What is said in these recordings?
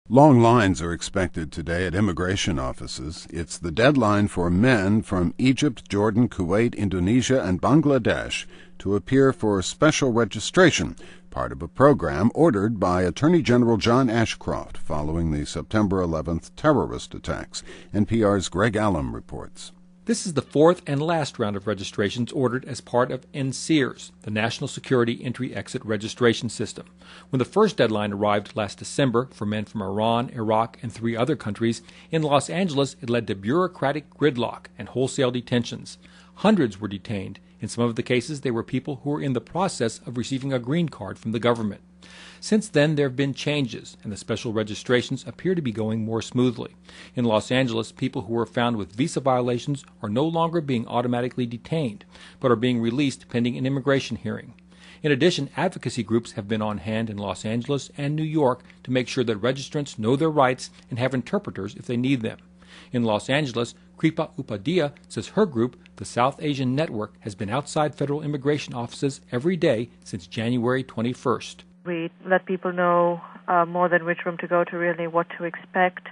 Long lines are expected today at immigration offices. It's the deadline for men from Egypt, Jordan, Kuwait, Indonesia, and Bangladesh to appear for special registration, part of a program ordered by Attorney General John Ashcroft following the September 11th terrorist attacks. NPR's Greg Allen reports. This is the fourth and last round of registrations ordered as part of NSEERS, the National Security Entry-Exit Registration System. When the first deadline arrived last December for men from Iran, Iraq, and 3 other countries, in Los Angeles it led to bureaucratic gridlock and wholesale detentions. Hundreds were detained. In some of the cases, they were people who were in the process of receiving a green card from the government. Since then, there have been changes, and the special registrations appear to be going more smoothly. In Los Angeles, people who were found with visa violations are no longer being automatically detained, but are being released pending an immigration hearing. In addition, advocacy groups have been on hand in Los Angeles and New York to make sure that registrants know their rights and have interpreters if they need them. In Los Angeles, Kripa Upadhyaya says her group, the South Asian Network, has been outside federal immigration offices every day since January 21st. We let people know more than which room to go to, really what to expect.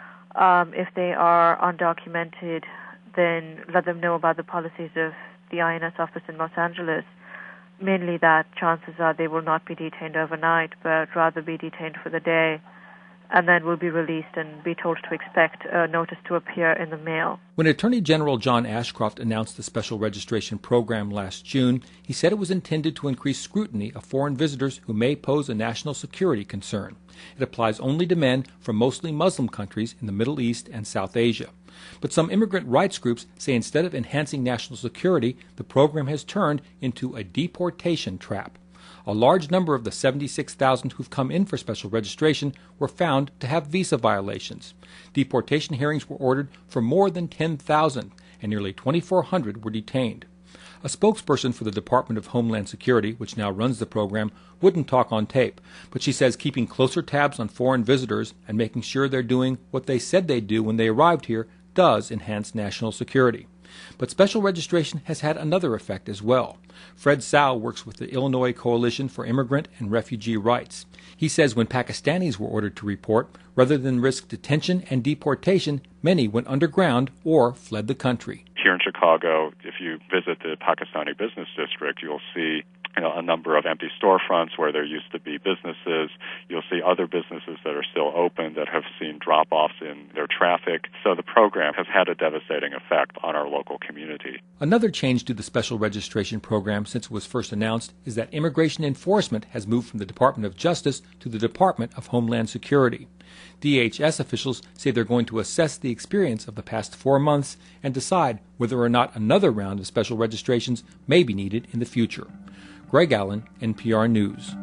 If they are undocumented, then let them know about the policies of the INS office in Los Angeles. Mainly that chances are they will not be detained overnight, but rather be detained for the day, and then will be released and be told to expect a notice to appear in the mail. When Attorney General John Ashcroft announced the special registration program last June, he said it was intended to increase scrutiny of foreign visitors who may pose a national security concern. It applies only to men from mostly Muslim countries in the Middle East and South Asia. But some immigrant rights groups say instead of enhancing national security, the program has turned into a deportation trap. A large number of the 76,000 who've come in for special registration were found to have visa violations. Deportation hearings were ordered for more than 10,000, and nearly 2,400 were detained. A spokesperson for the Department of Homeland Security, which now runs the program, wouldn't talk on tape, but she says keeping closer tabs on foreign visitors and making sure they're doing what they said they'd do when they arrived here does enhance national security. But special registration has had another effect as well. Fred Sau works with the Illinois Coalition for Immigrant and Refugee Rights. He says when Pakistanis were ordered to report, rather than risk detention and deportation, many went underground or fled the country. Here in Chicago, if you visit the Pakistani business district, you'll see a number of empty storefronts where there used to be businesses. You'll see other businesses that are still open that have seen drop-offs in their traffic. So the program has had a devastating effect on our local community. Another change to the special registration program since it was first announced is that immigration enforcement has moved from the Department of Justice to the Department of Homeland Security. DHS officials say they're going to assess the experience of the past 4 months and decide whether or not another round of special registrations may be needed in the future. Greg Allen, NPR News.